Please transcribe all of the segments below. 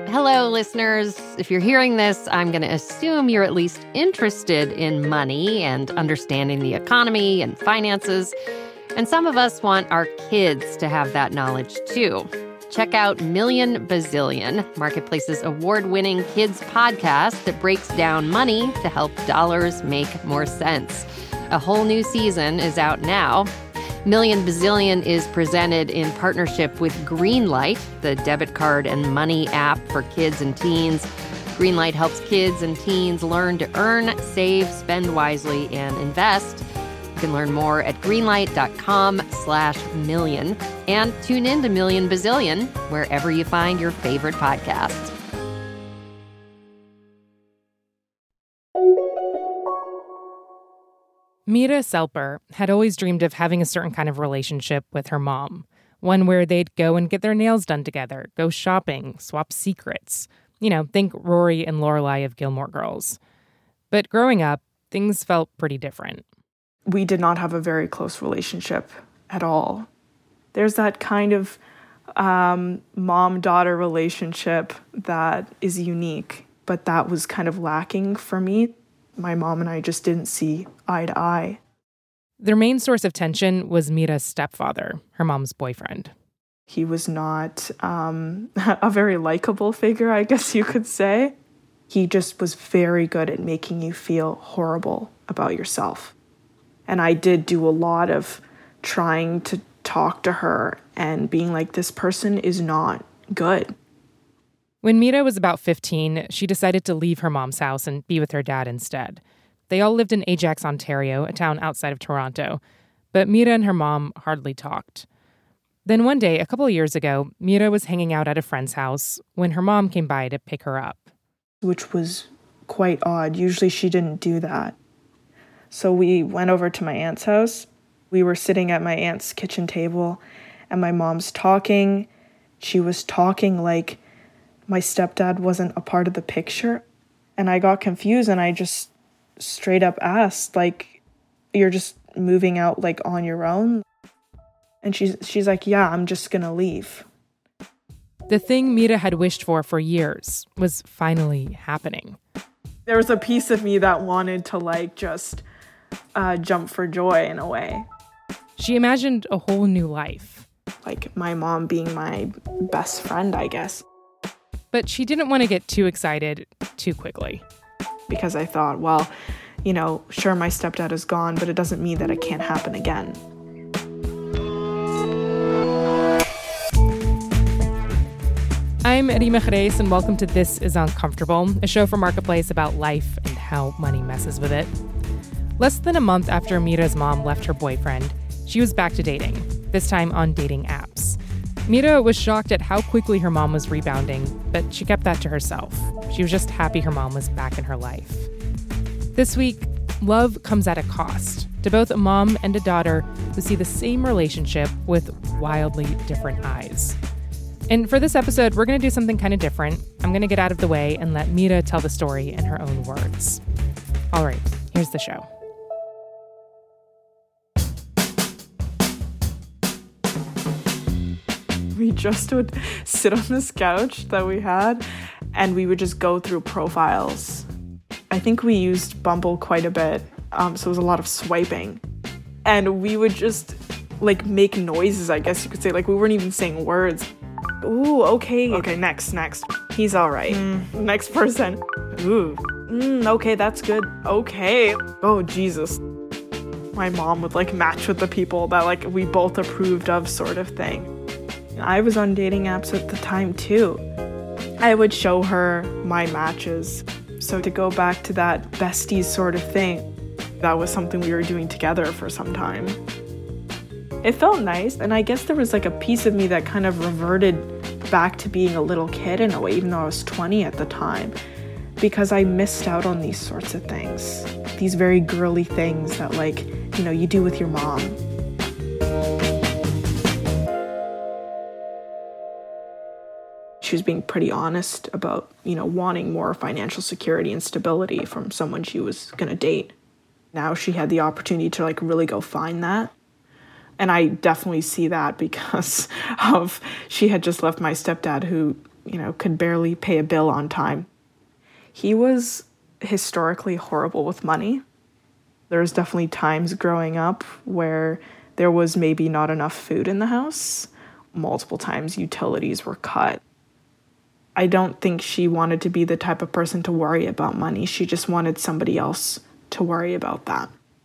Hello, listeners. If you're hearing this, I'm going to assume you're at least interested in money and understanding the economy and finances. And some of us want our kids to have that knowledge, too. Check out Million Bazillion, Marketplace's award-winning kids podcast that breaks down money to help dollars make more sense. A whole new season is out now. Million Bazillion is presented in partnership with Greenlight, the debit card and money app for kids and teens. Greenlight helps kids and teens learn to earn, save, spend wisely, and invest. You can learn more at greenlight.com/million and tune in to Million Bazillion wherever you find your favorite podcasts. Mira Selper had always dreamed of having a certain kind of relationship with her mom, one where they'd go and get their nails done together, go shopping, swap secrets. You know, think Rory and Lorelai of Gilmore Girls. But growing up, things felt pretty different. We did not have a very close relationship at all. There's that kind of mom-daughter relationship that is unique, but that was kind of lacking for me. My mom and I just didn't see eye to eye. Their main source of tension was Mira's stepfather, her mom's boyfriend. He was not a very likable figure, I guess you could say. He just was very good at making you feel horrible about yourself. And I did do a lot of trying to talk to her and being like, this person is not good. When Mira was about 15, she decided to leave her mom's house and be with her dad instead. They all lived in Ajax, Ontario, a town outside of Toronto. But Mira and her mom hardly talked. Then one day, a couple of years ago, Mira was hanging out at a friend's house when her mom came by to pick her up. Which was quite odd. Usually she didn't do that. So we went over to my aunt's house. We were sitting at my aunt's kitchen table, and my mom's talking. She was talking like my stepdad wasn't a part of the picture. And I got confused, and I just straight up asked, like, you're just moving out, like, on your own? And she's like, yeah, I'm just gonna leave. The thing Mira had wished for years was finally happening. There was a piece of me that wanted to, like, just jump for joy in a way. She imagined a whole new life. Like my mom being my best friend, I guess. But she didn't want to get too excited too quickly. Because I thought, well, you know, sure, my stepdad is gone, but it doesn't mean that it can't happen again. I'm Rima Jerez, and welcome to This is Uncomfortable, a show from Marketplace about life and how money messes with it. Less than a month after Mira's mom left her boyfriend, she was back to dating, this time on dating apps. Mira was shocked at how quickly her mom was rebounding, but she kept that to herself. She was just happy her mom was back in her life. This week, love comes at a cost to both a mom and a daughter who see the same relationship with wildly different eyes. And for this episode, we're going to do something kind of different. I'm going to get out of the way and let Mira tell the story in her own words. All right, here's the show. We just would sit on this couch that we had, and we would just go through profiles. I think we used Bumble quite a bit, so it was a lot of swiping. And we would just, like, make noises, I guess you could say. Like, we weren't even saying words. Ooh, okay. Okay, next. He's all right. Next person. Ooh. Okay, that's good. Okay. Oh, Jesus. My mom would, like, match with the people that, like, we both approved of, sort of thing. I was on dating apps at the time, too. I would show her my matches. So to go back to that besties sort of thing, that was something we were doing together for some time. It felt nice, and I guess there was like a piece of me that kind of reverted back to being a little kid in a way, even though I was 20 at the time, because I missed out on these sorts of things, these very girly things that, like, you know, you do with your mom. She was being pretty honest about, you know, wanting more financial security and stability from someone she was going to date. Now she had the opportunity to, like, really go find that. And I definitely see that because of she had just left my stepdad, who could barely pay a bill on time. He was historically horrible with money. There was definitely times growing up where there was maybe not enough food in the house. Multiple times utilities were cut. I don't think she wanted to be the type of person to worry about money. She just wanted somebody else to worry about that.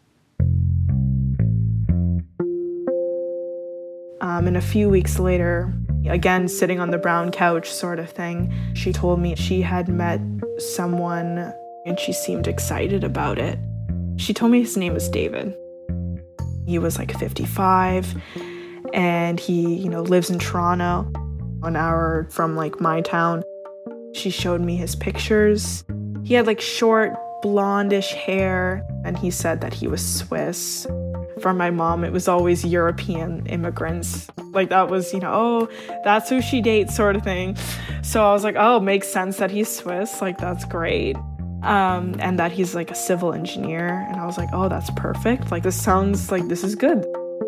And a few weeks later, again, sitting on the brown couch sort of thing, she told me she had met someone and she seemed excited about it. She told me his name was David. He was like 55 and he, lives in Toronto, an hour from like my town. She showed me his pictures. He had like short blondish hair and he said that he was Swiss. For my mom, it was always European immigrants. Like that was, oh, that's who she dates sort of thing. So I was like, oh, makes sense that he's Swiss. Like, that's great. And that he's like a civil engineer. And I was like, oh, that's perfect. Like, this sounds like this is good.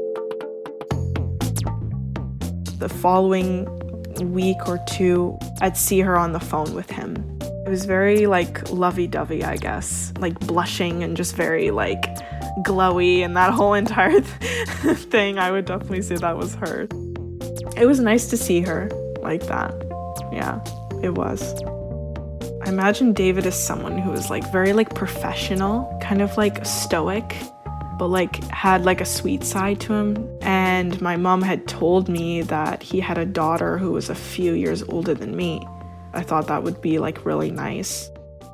The following week or two, I'd see her on the phone with him. It was very like lovey-dovey, I guess. Like blushing and just very like glowy, and that whole entire thing, I would definitely say that was her. It was nice to see her like that. Yeah, it was. I imagine David is someone who is like very like professional, kind of like stoic, but like had like a sweet side to him. And my mom had told me that he had a daughter who was a few years older than me. I thought that would be like really nice.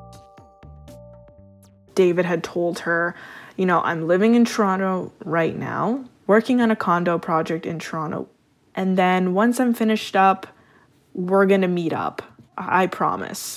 David had told her, I'm living in Toronto right now, working on a condo project in Toronto. And then once I'm finished up, we're going to meet up. I promise.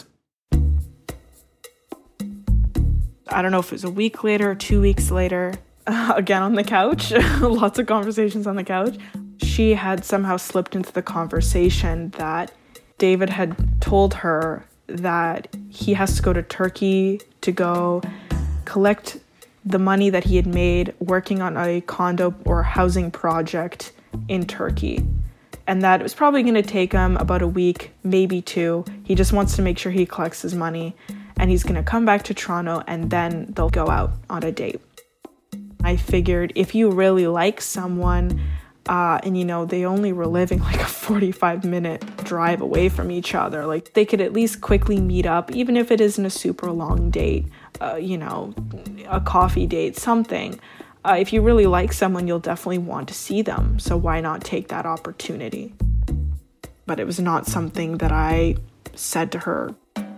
I don't know if it was a week later or 2 weeks later, again on the couch, lots of conversations on the couch. She had somehow slipped into the conversation that David had told her that he has to go to Turkey to go collect the money that he had made working on a condo or housing project in Turkey. And that it was probably going to take him about a week, maybe 2. He just wants to make sure he collects his money. And he's going to come back to Toronto and then they'll go out on a date. I figured if you really like someone, and they only were living like a 45-minute drive away from each other, like they could at least quickly meet up, even if it isn't a super long date, a coffee date, something. If you really like someone, you'll definitely want to see them. So why not take that opportunity? But it was not something that I said to her.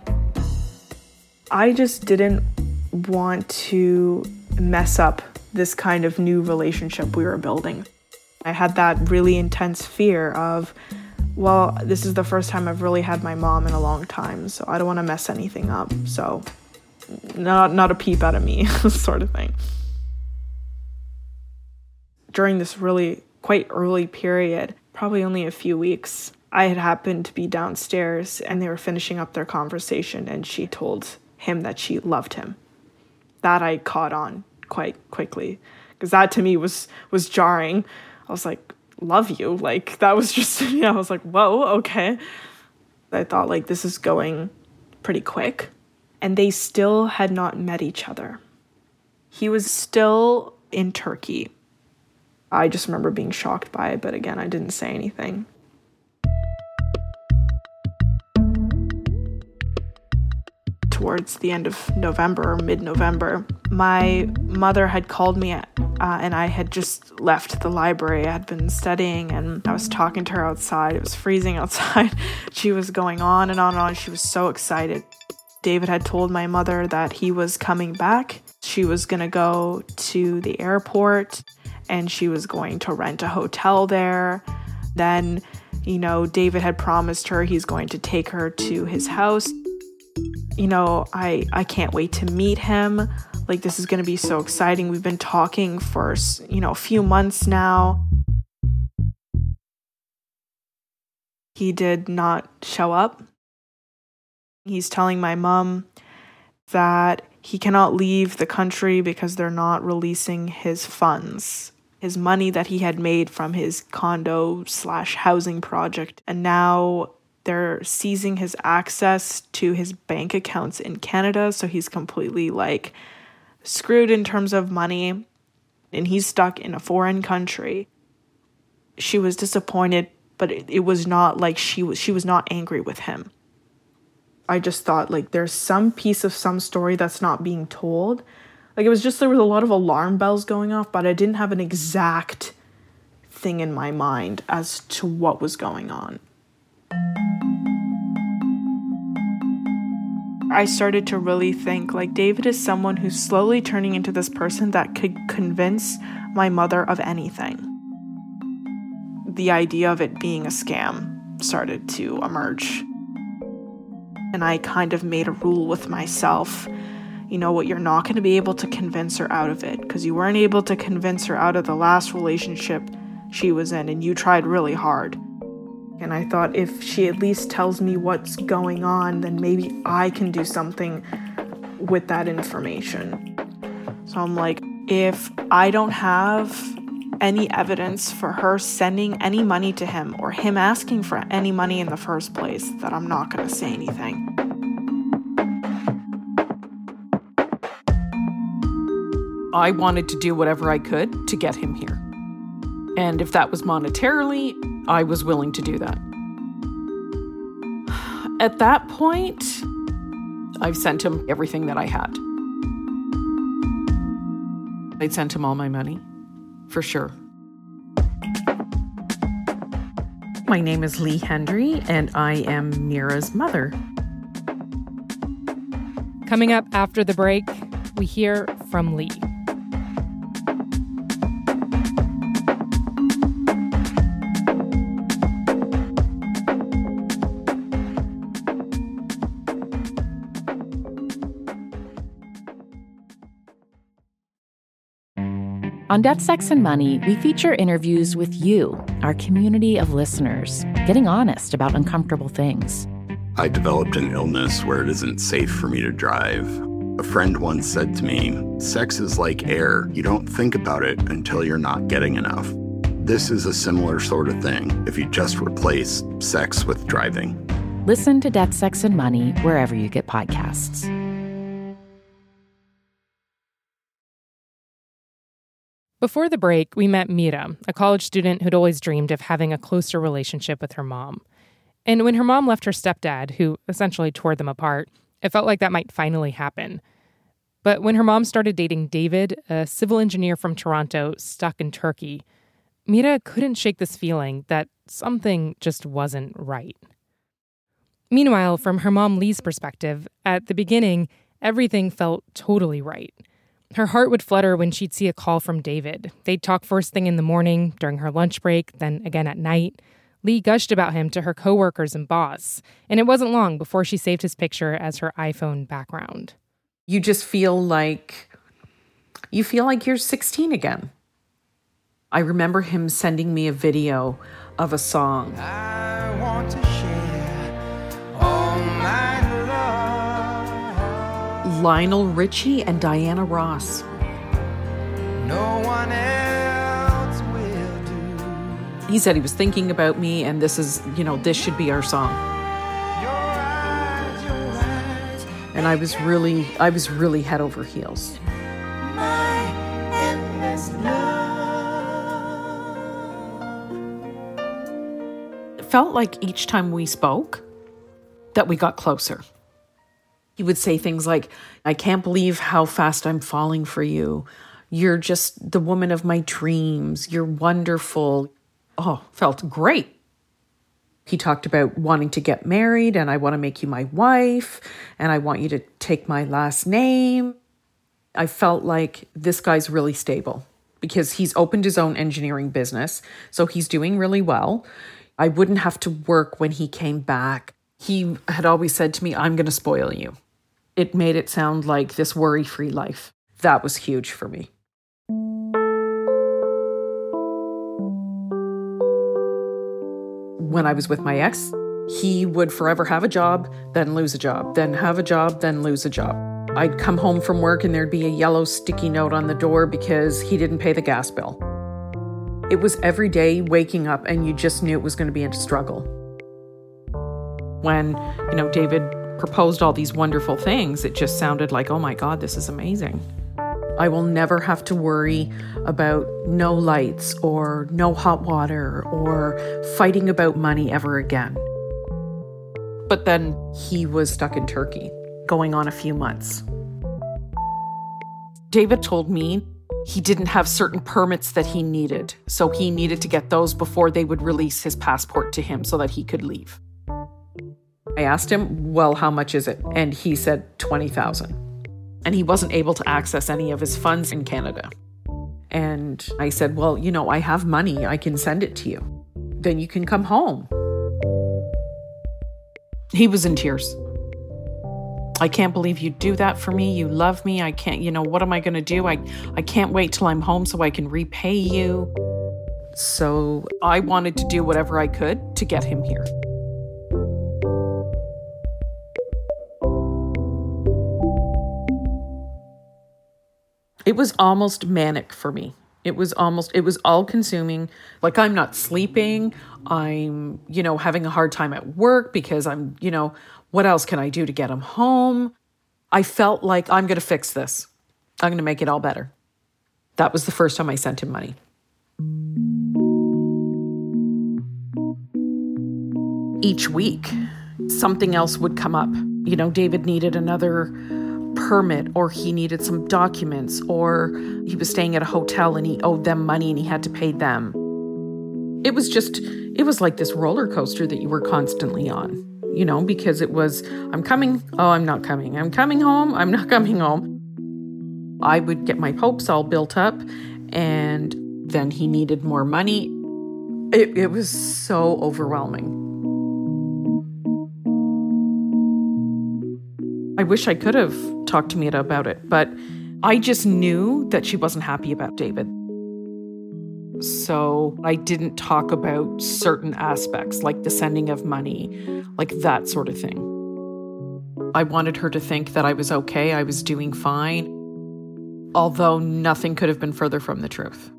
I just didn't want to mess up this kind of new relationship we were building. I had that really intense fear of, well, this is the first time I've really had my mom in a long time, so I don't want to mess anything up. So not a peep out of me sort of thing. During this really quite early period, probably only a few weeks, I had happened to be downstairs and they were finishing up their conversation and she told him that she loved him. That I caught on quite quickly because that to me was jarring. I was like, love you? Like that was just, I was like, whoa, okay. I thought like this is going pretty quick. And they still had not met each other. He was still in Turkey. I just remember being shocked by it, but again, I didn't say anything. Towards the end of November or mid-November, my mother had called me and I had just left the library. I had been studying and I was talking to her outside. It was freezing outside. She was going on and on and on. She was so excited. David had told my mother that he was coming back. She was going to go to the airport and she was going to rent a hotel there. Then, David had promised her he's going to take her to his house. I can't wait to meet him. Like, this is going to be so exciting. We've been talking for, a few months now. He did not show up. He's telling my mom that he cannot leave the country because they're not releasing his funds, his money that he had made from his condo/housing project. And now They're seizing his access to his bank accounts in Canada, so he's completely like screwed in terms of money, and he's stuck in a foreign country. She was disappointed, but it was not like she was not angry with him. I just thought like there's some piece of some story that's not being told. Like it was just, there was a lot of alarm bells going off, but I didn't have an exact thing in my mind as to what was going on. I started to really think like David is someone who's slowly turning into this person that could convince my mother of anything. The idea of it being a scam started to emerge. And I kind of made a rule with myself. You know what, you're not going to be able to convince her out of it, because you weren't able to convince her out of the last relationship she was in, and you tried really hard. And I thought if she at least tells me what's going on, then maybe I can do something with that information. So I'm like, if I don't have any evidence for her sending any money to him or him asking for any money in the first place, that I'm not going to say anything. I wanted to do whatever I could to get him here. And if that was monetarily, I was willing to do that. At that point, I've sent him everything that I had. I'd sent him all my money, for sure. My name is Lee Hendry, and I am Mira's mother. Coming up after the break, we hear from Lee. On Death, Sex, and Money, we feature interviews with you, our community of listeners, getting honest about uncomfortable things. I developed an illness where it isn't safe for me to drive. A friend once said to me, sex is like air. You don't think about it until you're not getting enough. This is a similar sort of thing if you just replace sex with driving. Listen to Death, Sex, and Money wherever you get podcasts. Before the break, we met Mira, a college student who'd always dreamed of having a closer relationship with her mom. And when her mom left her stepdad, who essentially tore them apart, it felt like that might finally happen. But when her mom started dating David, a civil engineer from Toronto stuck in Turkey, Mira couldn't shake this feeling that something just wasn't right. Meanwhile, from her mom Lee's perspective, at the beginning, everything felt totally right. Her heart would flutter when she'd see a call from David. They'd talk first thing in the morning, during her lunch break, then again at night. Lee gushed about him to her coworkers and boss, and it wasn't long before she saved his picture as her iPhone background. You just feel like you're 16 again. I remember him sending me a video of a song. I want to share all my love. Lionel Richie and Diana Ross. No one else will do. He said he was thinking about me, and this should be our song. Your eyes. And I was really head over heels. My endless love. It felt like each time we spoke that we got closer. He would say things like, I can't believe how fast I'm falling for you. You're just the woman of my dreams. You're wonderful. Oh, felt great. He talked about wanting to get married, and I want to make you my wife, and I want you to take my last name. I felt like this guy's really stable because he's opened his own engineering business, so he's doing really well. I wouldn't have to work when he came back. He had always said to me, I'm going to spoil you. It made it sound like this worry-free life. That was huge for me. When I was with my ex, he would forever have a job, then lose a job, then have a job, then lose a job. I'd come home from work and there'd be a yellow sticky note on the door because he didn't pay the gas bill. It was every day waking up and you just knew it was going to be a struggle. When, David proposed all these wonderful things, it just sounded like, oh my God, this is amazing. I will never have to worry about no lights or no hot water or fighting about money ever again. But then he was stuck in Turkey, going on a few months. David told me he didn't have certain permits that he needed, so he needed to get those before they would release his passport to him so that he could leave. I asked him, well, how much is it? And he said $20,000. And he wasn't able to access any of his funds in Canada. And I said, well, I have money. I can send it to you. Then you can come home. He was in tears. I can't believe you do that for me. You love me. I can't, what am I going to do? I can't wait till I'm home so I can repay you. So I wanted to do whatever I could to get him here. It was almost manic for me. It was all consuming. Like, I'm not sleeping. I'm, having a hard time at work because I'm, what else can I do to get him home? I felt like I'm going to fix this. I'm going to make it all better. That was the first time I sent him money. Each week, something else would come up. David needed another permit, or he needed some documents, or he was staying at a hotel and he owed them money and he had to pay them. It was like this roller coaster that you were constantly on, because it was, I'm coming, oh, I'm not coming. I'm coming home, I'm not coming home. I would get my hopes all built up, and then he needed more money. It was so overwhelming. I wish I could have talked to Mira about it, but I just knew that she wasn't happy about David. So I didn't talk about certain aspects, like the sending of money, like that sort of thing. I wanted her to think that I was okay, I was doing fine, although nothing could have been further from the truth.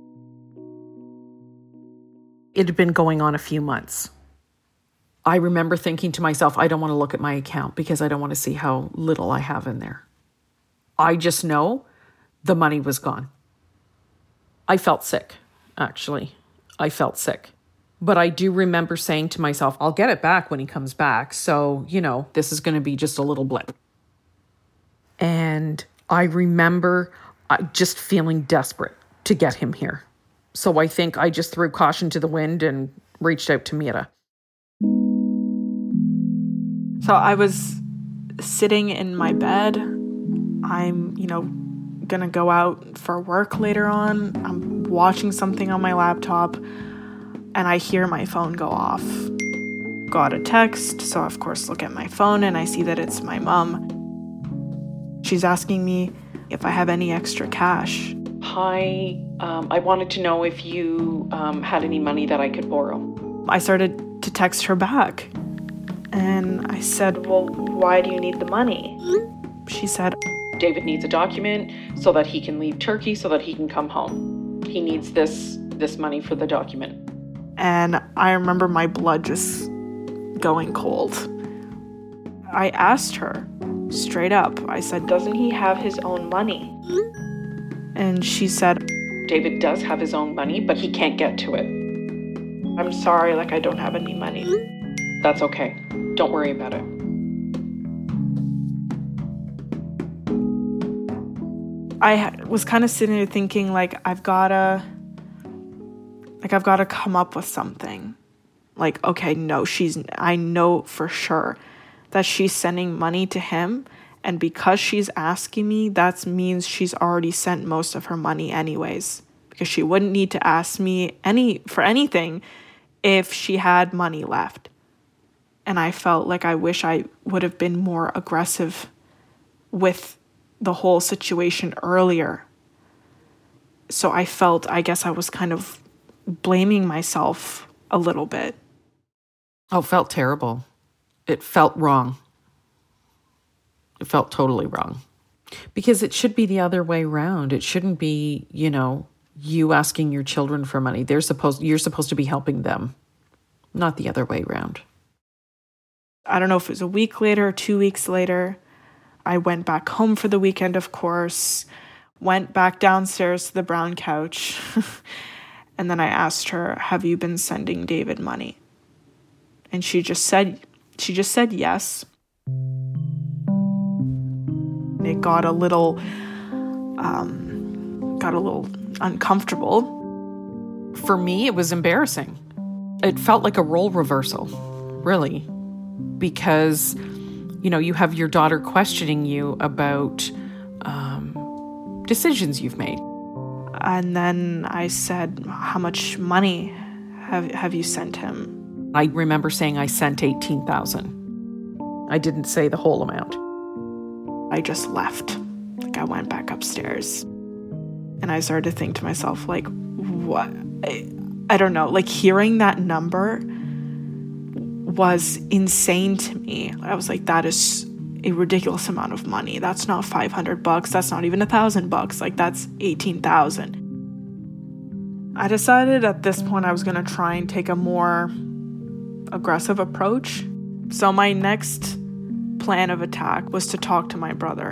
It had been going on a few months. I remember thinking to myself, I don't want to look at my account because I don't want to see how little I have in there. I just know the money was gone. I felt sick, actually. I felt sick. But I do remember saying to myself, I'll get it back when he comes back. So, this is going to be just a little blip. And I remember just feeling desperate to get him here. So I think I just threw caution to the wind and reached out to Mira. So I was sitting in my bed. I'm, gonna go out for work later on. I'm watching something on my laptop and I hear my phone go off. Got a text, so of course look at my phone and I see that it's my mom. She's asking me if I have any extra cash. Hi, I wanted to know if you had any money that I could borrow. I started to text her back. And I said, well, why do you need the money? She said, David needs a document so that he can leave Turkey so that he can come home. He needs this money for the document. And I remember my blood just going cold. I asked her straight up. I said, doesn't he have his own money? And she said, David does have his own money, but he can't get to it. I'm sorry, I don't have any money. That's okay. Don't worry about it. I was kind of sitting there thinking, I've got to come up with something. Okay, no, I know for sure that she's sending money to him. And because she's asking me, that means she's already sent most of her money anyways. Because she wouldn't need to ask me for anything if she had money left. And I felt like I wish I would have been more aggressive with the whole situation earlier. So I guess I was kind of blaming myself a little bit. Oh, it felt terrible. It felt wrong. It felt totally wrong. Because it should be the other way around. It shouldn't be, you asking your children for money. You're supposed to be helping them, not the other way around. I don't know if it was a week later or 2 weeks later. I went back home for the weekend, of course, went back downstairs to the brown couch. And then I asked her, have you been sending David money? And she just said yes. It got a little uncomfortable. For me, it was embarrassing. It felt like a role reversal, really, because, you have your daughter questioning you about decisions you've made. And then I said, how much money have you sent him? I remember saying I sent $18,000. I didn't say the whole amount. I just left. I went back upstairs. And I started to think to myself, what? I don't know. Hearing that number was insane to me. I was like, that is a ridiculous amount of money. That's not $500. That's not even $1,000. That's $18,000. I decided at this point I was going to try and take a more aggressive approach. So my next plan of attack was to talk to my brother.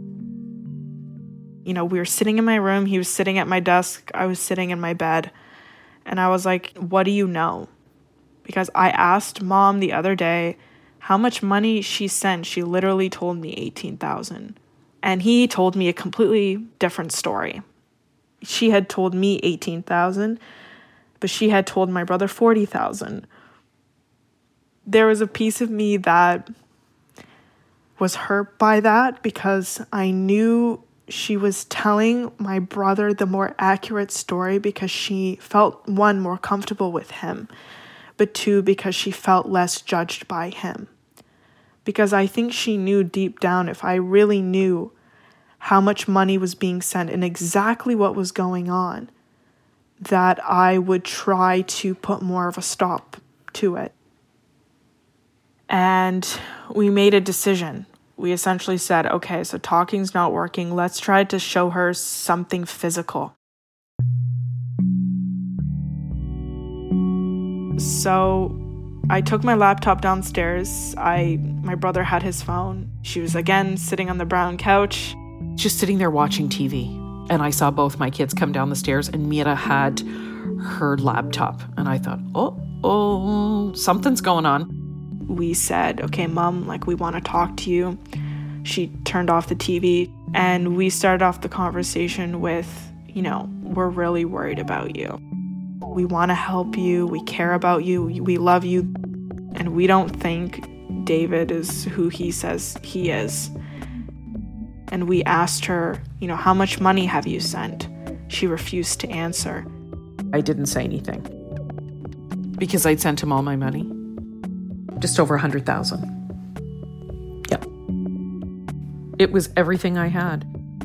We were sitting in my room. He was sitting at my desk. I was sitting in my bed. And I was like, what do you know? Because I asked Mom the other day how much money she sent. She literally told me $18,000. And he told me a completely different story. She had told me $18,000, but she had told my brother $40,000. There was a piece of me that was hurt by that because I knew she was telling my brother the more accurate story because she felt, one, more comfortable with him, but two, because she felt less judged by him. Because I think she knew deep down, if I really knew how much money was being sent and exactly what was going on, that I would try to put more of a stop to it. And we made a decision. We essentially said, okay, so talking's not working. Let's try to show her something physical. So I took my laptop downstairs. My brother had his phone. She was again sitting on the brown couch. Just sitting there watching TV. And I saw both my kids come down the stairs and Mira had her laptop. And I thought, oh, something's going on. We said, okay, Mom, we want to talk to you. She turned off the TV and we started off the conversation with, we're really worried about you. We want to help you. We care about you. We love you. And we don't think David is who he says he is. And we asked her, how much money have you sent? She refused to answer. I didn't say anything because I'd sent him all my money. Just over $100,000. Yep. It was everything I had.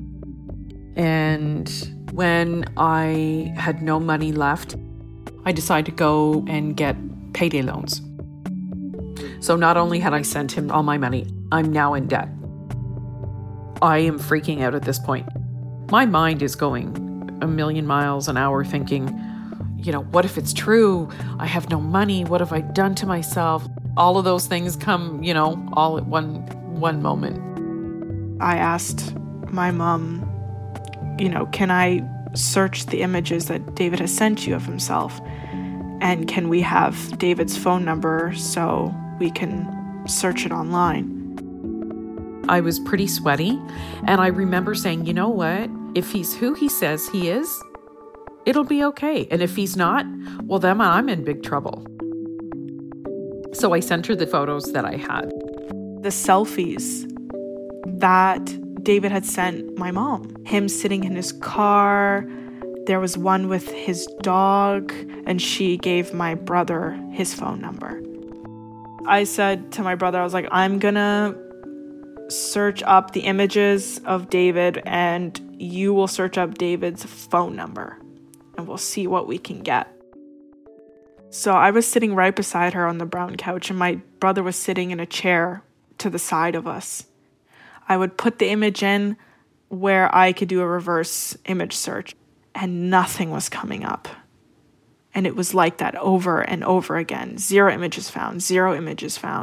And when I had no money left, I decided to go and get payday loans. So not only had I sent him all my money, I'm now in debt. I am freaking out at this point. My mind is going a million miles an hour thinking, what if it's true? I have no money. What have I done to myself? All of those things come, all at one moment. I asked my mom, can I search the images that David has sent you of himself? And can we have David's phone number so we can search it online? I was pretty sweaty. And I remember saying, you know what? If he's who he says he is, it'll be okay. And if he's not, well, then I'm in big trouble. So I sent her the photos that I had. The selfies that David had sent my mom. Him sitting in his car. There was one with his dog, and she gave my brother his phone number. I said to my brother, I was like, I'm gonna search up the images of David and you will search up David's phone number and we'll see what we can get. So I was sitting right beside her on the brown couch and my brother was sitting in a chair to the side of us. I would put the image in where I could do a reverse image search and nothing was coming up. And it was like that over and over again. 0 images found, 0 images found.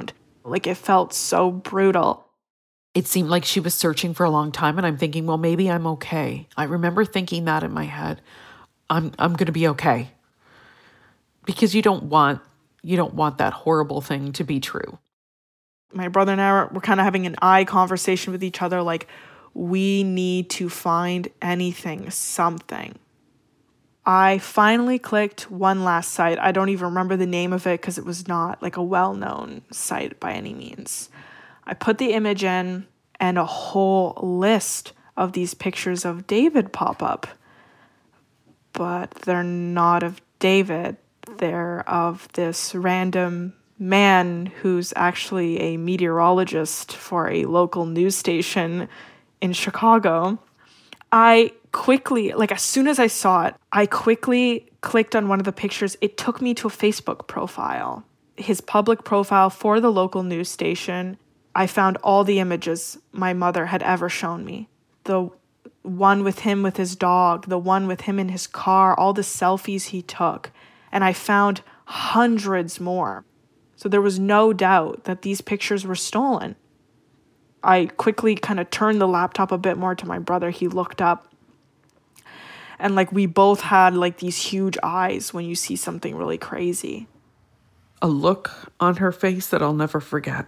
Like, it felt so brutal. It seemed like she was searching for a long time, and I'm thinking, well, maybe I'm okay. I remember thinking that in my head. I'm going to be okay. Because you don't want that horrible thing to be true. My brother and I were kind of having an eye conversation with each other, like, we need to find anything, something. I finally clicked one last site. I don't even remember the name of it because it was not like a well-known site by any means. I put the image in and a whole list of these pictures of David pop up. But they're not of David. They're of this random man who's actually a meteorologist for a local news station in Chicago. I quickly, like as soon as I saw it, I quickly clicked on one of the pictures. It took me to a Facebook profile, his public profile for the local news station. I found all the images my mother had ever shown me. The one with him with his dog, the one with him in his car, all the selfies he took. And I found hundreds more. So there was no doubt that these pictures were stolen. I quickly kind of turned the laptop a bit more to my brother. He looked up. And like we both had like these huge eyes when you see something really crazy. A look on her face that I'll never forget.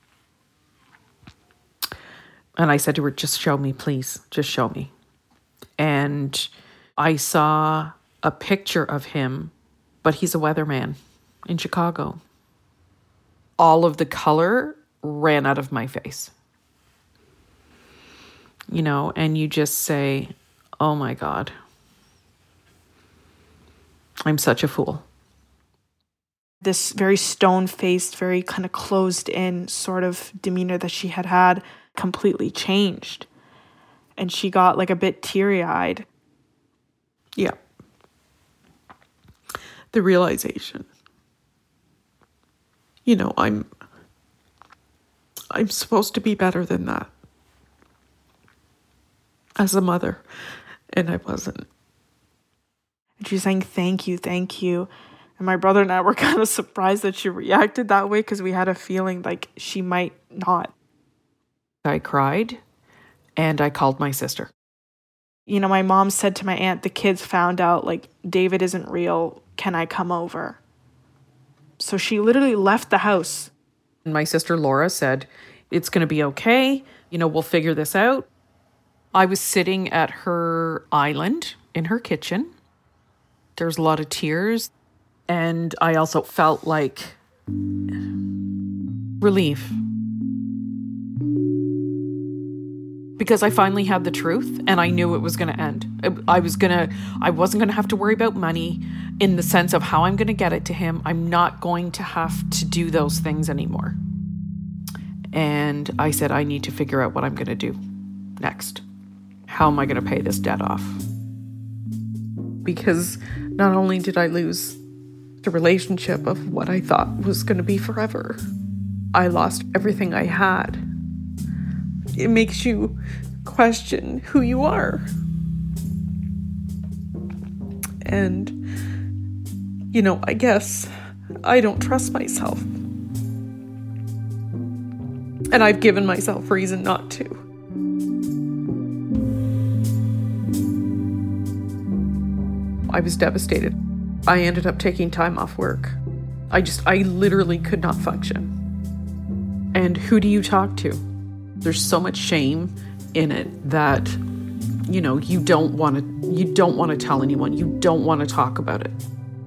And I said to her, just show me, please. Just show me. And I saw a picture of him, but he's a weatherman in Chicago. All of the color ran out of my face. You know, and you just say, oh my God, I'm such a fool. This very stone-faced, very kind of closed-in sort of demeanor that she had completely changed. And she got like a bit teary-eyed. Yeah. The realization. You know, I'm supposed to be better than that. As a mother. And I wasn't. And she's saying, thank you. And my brother and I were kind of surprised that she reacted that way because we had a feeling like she might not. I cried and I called my sister. You know, my mom said to my aunt, the kids found out like David isn't real. Can I come over? So she literally left the house. And my sister Laura said, it's going to be okay. You know, we'll figure this out. I was sitting at her island in her kitchen. There's a lot of tears. And I also felt like relief. Because I finally had the truth and I knew it was going to end. I wasn't going to have to worry about money in the sense of how I'm going to get it to him. I'm not going to have to do those things anymore. And I said, I need to figure out what I'm going to do next. How am I going to pay this debt off? Because not only did I lose the relationship of what I thought was going to be forever, I lost everything I had. It makes you question who you are. And, you know, I guess I don't trust myself. And I've given myself reason not to. I was devastated. I ended up taking time off work. I literally could not function. And who do you talk to? There's so much shame in it that, you know, you don't want to tell anyone. You don't want to talk about it.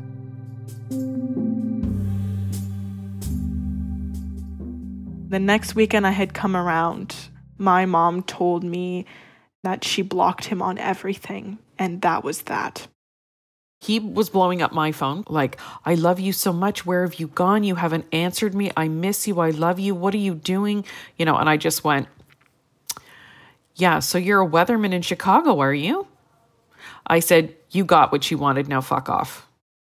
The next weekend I had come around, my mom told me that she blocked him on everything, and that was that. He was blowing up my phone like, I love you so much. Where have you gone? You haven't answered me. I miss you. I love you. What are you doing? You know, and I just went, yeah, so you're a weatherman in Chicago, are you? I said, you got what you wanted. Now fuck off.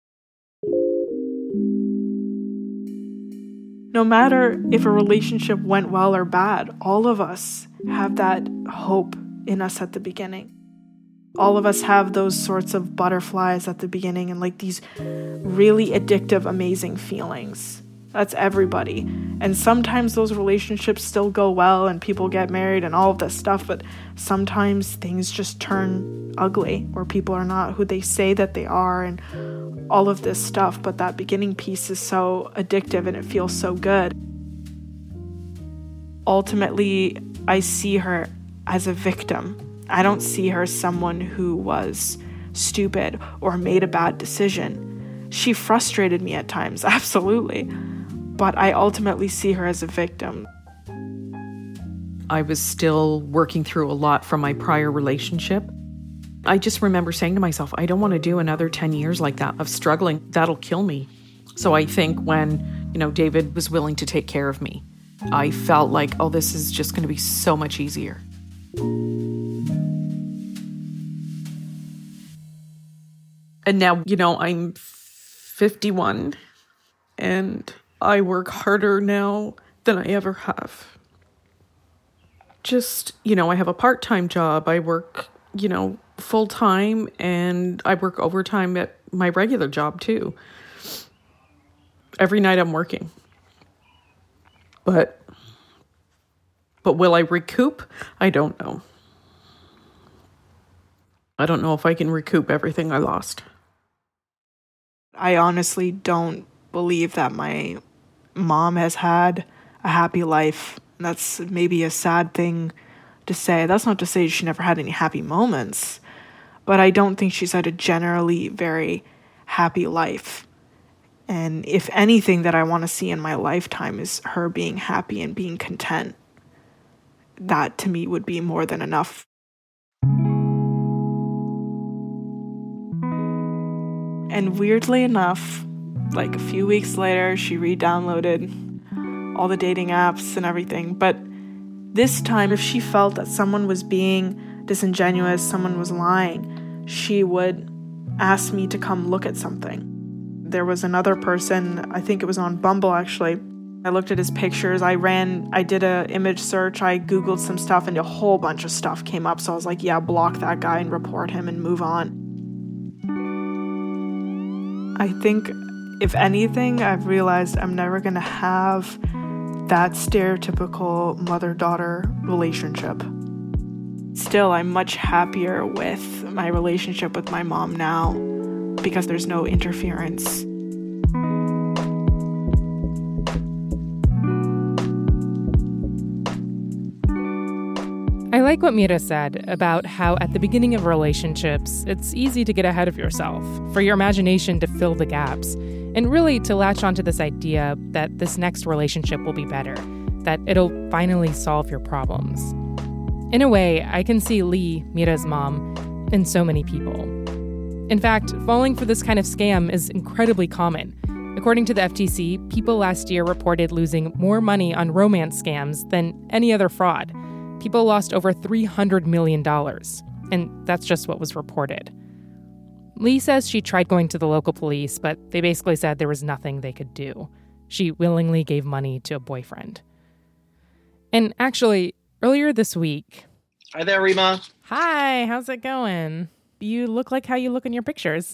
No matter if a relationship went well or bad, all of us have that hope in us at the beginning. All of us have those sorts of butterflies at the beginning and like these really addictive, amazing feelings That's everybody. And sometimes those relationships still go well and people get married and all of this stuff, but sometimes things just turn ugly, or people are not who they say that they are and all of this stuff. But that beginning piece is so addictive and it feels so good. Ultimately, I see her as a victim. I don't see her as someone who was stupid or made a bad decision. She frustrated me at times, absolutely. But I ultimately see her as a victim. I was still working through a lot from my prior relationship. I just remember saying to myself, I don't want to do another 10 years like that of struggling. That'll kill me. So I think when, David was willing to take care of me, I felt like, oh, this is just going to be so much easier. And now, I'm 51 and I work harder now than I ever have. Just, I have a part-time job. I work, full-time, and I work overtime at my regular job too. Every night I'm working. But will I recoup? I don't know. I don't know if I can recoup everything I lost. I honestly don't believe that my mom has had a happy life. That's maybe a sad thing to say. That's not to say she never had any happy moments, but I don't think she's had a generally very happy life. And if anything that I want to see in my lifetime is her being happy and being content, that to me would be more than enough. And weirdly enough, like a few weeks later, she re-downloaded all the dating apps and everything. But this time, if she felt that someone was being disingenuous, someone was lying, she would ask me to come look at something. There was another person, I think it was on Bumble actually. I looked at his pictures. I did an image search. I Googled some stuff and a whole bunch of stuff came up. So I was like, yeah, block that guy and report him and move on. I think, if anything, I've realized I'm never going to have that stereotypical mother-daughter relationship. Still, I'm much happier with my relationship with my mom now because there's no interference. I like what Mira said about how at the beginning of relationships, it's easy to get ahead of yourself, for your imagination to fill the gaps, and really to latch onto this idea that this next relationship will be better, that it'll finally solve your problems. In a way, I can see Lee, Mira's mom, in so many people. In fact, falling for this kind of scam is incredibly common. According to the FTC, people last year reported losing more money on romance scams than any other fraud. People lost over $300 million, and that's just what was reported. Lee says she tried going to the local police, but they basically said there was nothing they could do. She willingly gave money to a boyfriend. And actually, earlier this week... Hi there, Rima. Hi, how's it going? You look like how you look in your pictures.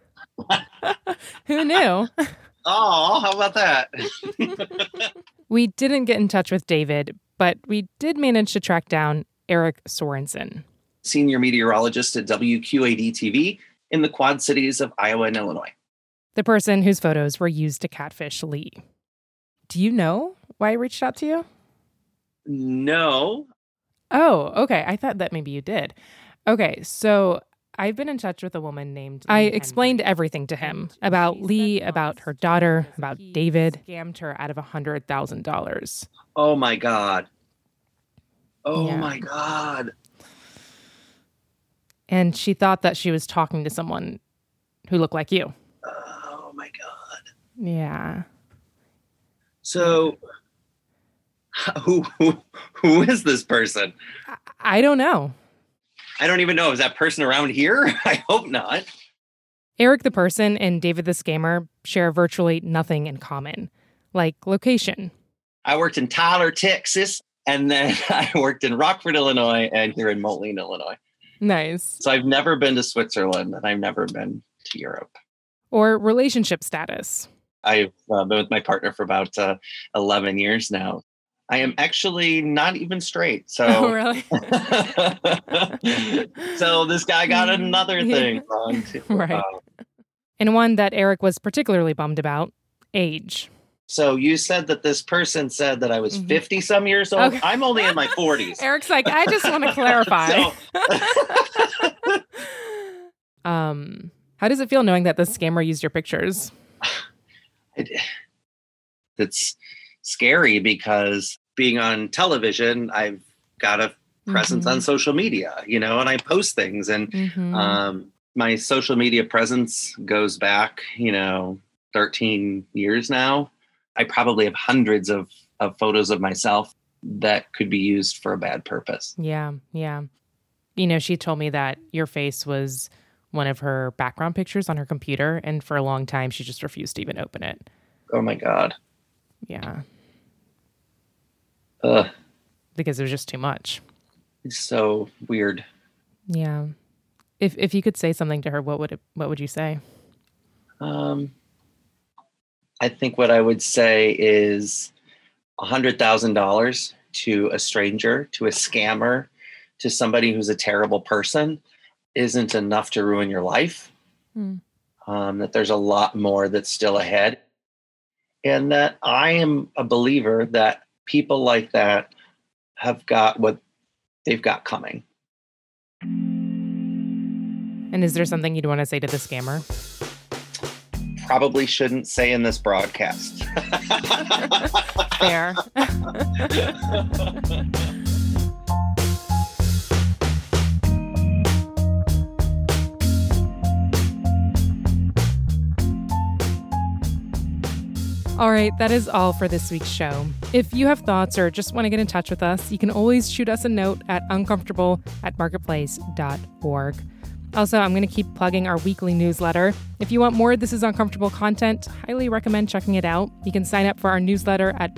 Who knew? Oh, how about that? We didn't get in touch with David, but we did manage to track down Eric Sorensen, Senior meteorologist at WQAD-TV in the Quad Cities of Iowa and Illinois. The person whose photos were used to catfish Lee. Do you know why I reached out to you? No. Oh, okay. I thought that maybe you did. Okay, so I've been in touch with a woman named Lee. I explained everything to him about Lee, about her daughter, about David. Scammed her out of $100,000. Oh, my God. Oh, Yeah. my God. And she thought that she was talking to someone who looked like you. Oh, my God. Yeah. So, who is this person? I don't know. I don't even know. Is that person around here? I hope not. Eric the person and David the scammer share virtually nothing in common, like location. I worked in Tyler, Texas, and then I worked in Rockford, Illinois, and here in Moline, Illinois. Nice. So I've never been to Switzerland, and I've never been to Europe. Or relationship status. I've been with my partner for about 11 years now. I am actually not even straight. So, Oh, really? So this guy got another thing wrong too. Right. And one that Eric was particularly bummed about, age. So you said that this person said that I was 50 some years old. Okay. I'm only in my 40s. Eric's like, I just want to clarify. How does it feel knowing that the scammer used your pictures? It's scary because being on television, I've got a presence on social media, and I post things, and my social media presence goes back, 13 years now. I probably have hundreds of photos of myself that could be used for a bad purpose. Yeah. She told me that your face was one of her background pictures on her computer, and for a long time, she just refused to even open it. Oh my God. Yeah. Ugh. Because it was just too much. It's so weird. Yeah. If you could say something to her, what would you say? I think what I would say is $100,000 to a stranger, to a scammer, to somebody who's a terrible person isn't enough to ruin your life. That there's a lot more that's still ahead. And that I am a believer that people like that have got what they've got coming. And is there something you'd want to say to the scammer? Probably shouldn't say in this broadcast. Fair. All right, that is all for this week's show. If you have thoughts or just want to get in touch with us, you can always shoot us a note at uncomfortable@marketplace.org. Also, I'm going to keep plugging our weekly newsletter. If you want more This Is Uncomfortable content, highly recommend checking it out. You can sign up for our newsletter at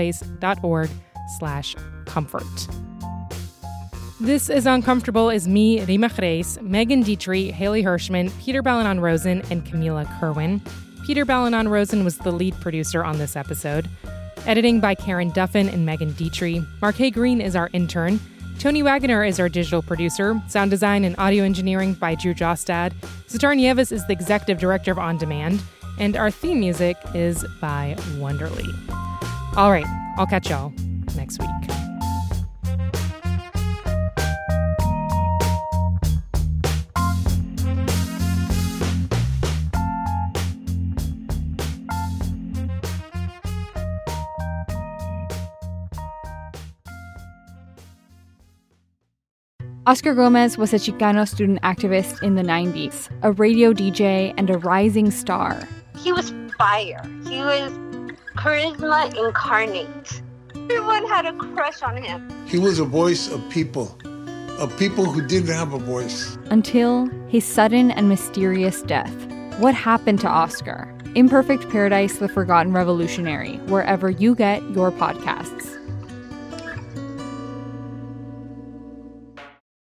marketplace.org/comfort. This Is Uncomfortable is me, Rima Reis, Megan Dietrich, Haley Hirschman, Peter Balanon-Rosen, and Camila Kerwin. Peter Balanon-Rosen was the lead producer on this episode. Editing by Karen Duffin and Megan Dietrich. Marquet Green is our intern. Tony Wagner is our digital producer. Sound design and audio engineering by Drew Jostad. Sitar Nieves is the executive director of On Demand. And our theme music is by Wonderly. All right, I'll catch y'all next week. Oscar Gomez was a Chicano student activist in the 90s, a radio DJ, and a rising star. He was fire. He was charisma incarnate. Everyone had a crush on him. He was a voice of people who didn't have a voice. Until his sudden and mysterious death. What happened to Oscar? Imperfect Paradise, The Forgotten Revolutionary, wherever you get your podcasts.